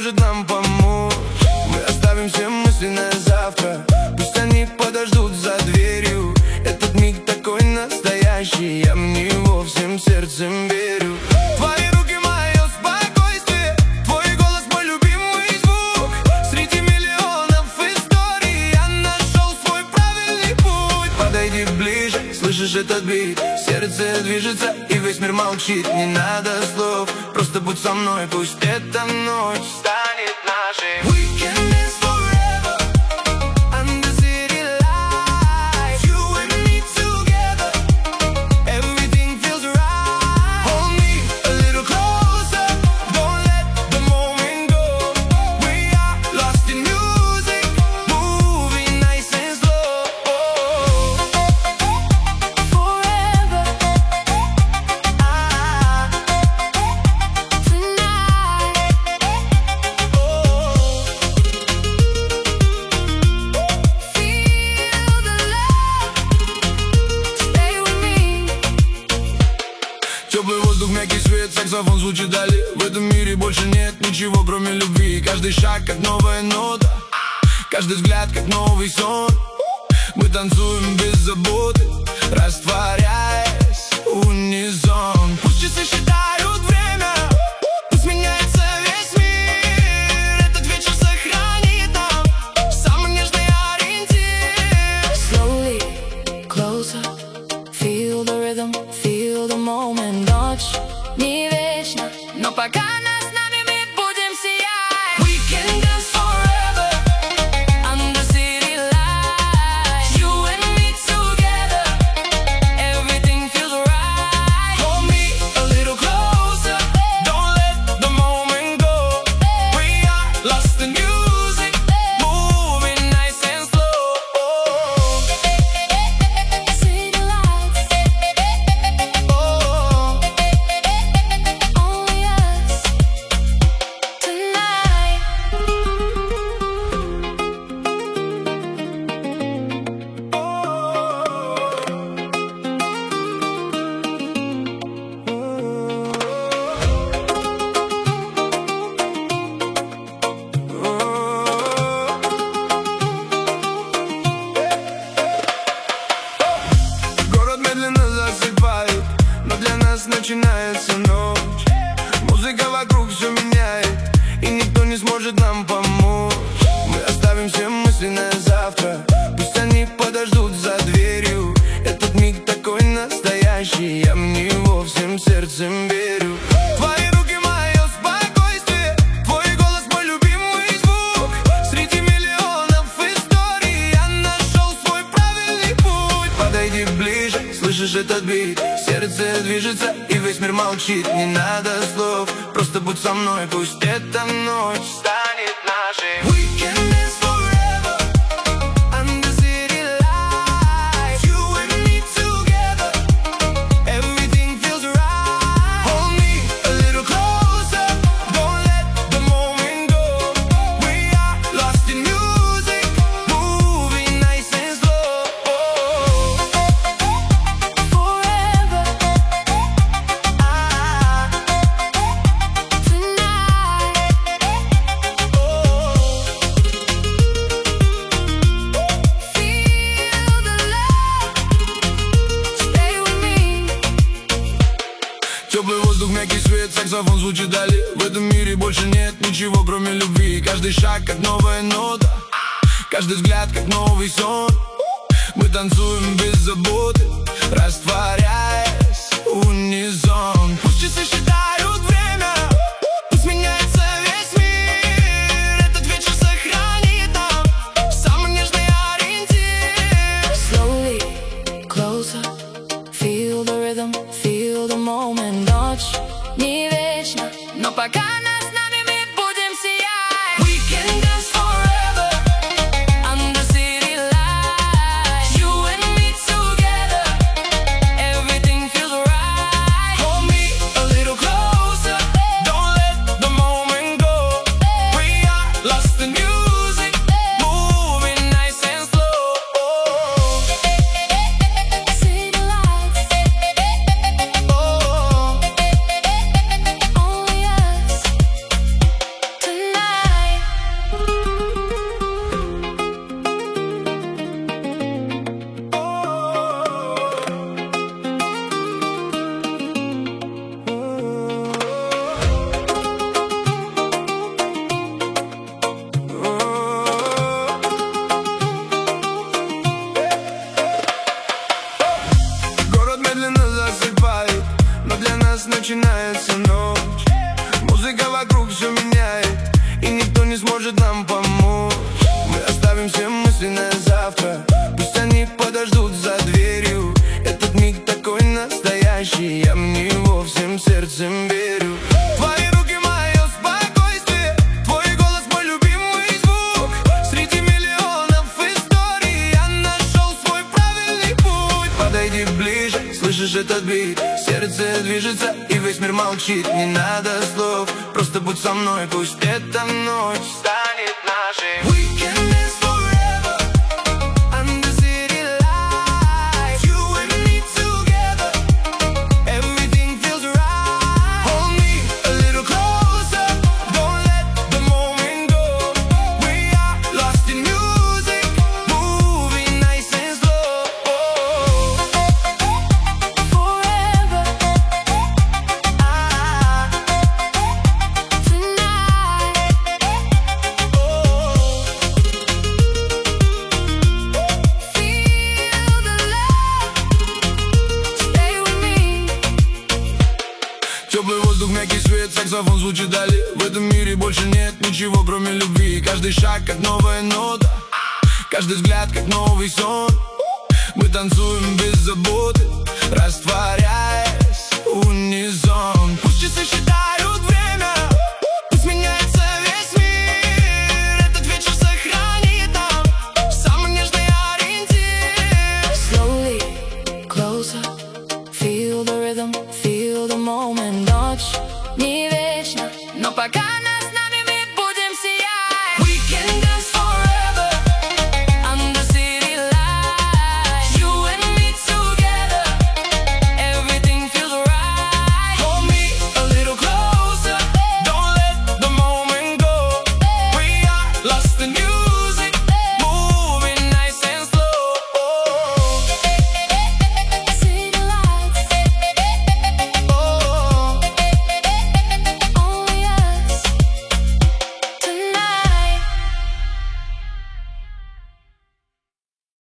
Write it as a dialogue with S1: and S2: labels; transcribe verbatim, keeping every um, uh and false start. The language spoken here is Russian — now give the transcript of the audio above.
S1: сможет нам помочь. Мы оставим все мысли на завтра, пусть они подождут за дверью. Этот миг такой настоящий, я в него всем сердцем верю. Твои руки мое спокойствие, твой голос мой любимый звук. Среди миллионов историй я нашел свой правильный путь. Подойди ближе, слышишь этот бит? Сердце движется и весь мир молчит. Не надо слов, просто будь со мной. Пусть эта ночь станет нашей. We can dance forever under city lights. You and me together, everything feels right. Hold me a little closer, don't let the moment go. We are lost in music, moving nice and slow.
S2: Forever, ah, tonight. Feel the love, stay with me.
S1: Теплый воздух, мягкий свет, саксофон звучит вдали. В этом мире больше нет ничего, кроме любви. Каждый шаг как новая нота, каждый взгляд как новый сон. Мы танцуем без заботы, растворяясь в унисон. Пусть часы считают время, пусть меняется весь мир. Этот вечер сохранит нам самый нежный ориентир.
S2: Slowly, closer, feel the rhythm, feel the moment. Ночь не вечна, но пока нас с нами мы будем сиять.
S1: We can dance forever
S2: Under city lights, you and me together, everything feels right.
S1: Hold me a little closer, don't let the moment go. We are lost in music, moving nice and slow.
S2: City lights,
S1: Oh,
S2: only us tonight.
S1: город медленно засыпает, но для нас начинается ночь. Музыка вокруг все меняет, и никто не сможет нам помочь. Мы оставим все мысли на завтра, пусть они подождут за дверью. Этот миг такой настоящий, я в него всем сердцем верю. Твои руки мое спокойствие, твой голос мой любимый звук. Среди миллионов историй я нашел свой правильный путь. Подойди ближе, слышишь этот бит? Сердце движется и весь мир молчит. Не надо слов, просто будь со мной. Пусть эта ночь станет нашей. We can dance forever under city lights. You and me together, everything feels right. Hold me a little closer, don't let the moment go. We are lost in music, moving nice and slow.
S2: Forever,
S1: Ah,
S2: tonight. Feel the love, stay with me.
S1: теплый воздух, мягкий свет, саксофон звучит вдали. В этом мире больше нет ничего, кроме любви. Каждый шаг как новая нота, каждый взгляд как новый сон. Мы танцуем без заботы, растворяясь в унисон. Пусть часы считают время, пусть меняется весь мир. Этот вечер сохранит нам самый нежный ориентир.
S2: Slowly, closer, feel the rhythm, feel the moment. Ночь не вечна, но пока нас с нами мы будем сиять.
S1: We can dance forever
S2: Under city lights, you and me together, everything feels right.
S1: hold me a little closer. слышишь этот бит? Сердце движется и весь мир молчит. Не надо слов, просто будь со мной. Пусть эта ночь станет нашей. We can dance forever under city lights. You and me together, everything feels right. Hold me a little closer, don't let the moment go. We are lost in music, moving nice and slow.
S2: Forever, ah, tonight. Feel the love, stay with me.
S1: Теплый воздух, мягкий свет, саксофон звучит вдали. В этом мире больше нет ничего, кроме любви. Каждый шаг, как новая нота, каждый взгляд, как новый сон. Мы танцуем без заботы, растворяя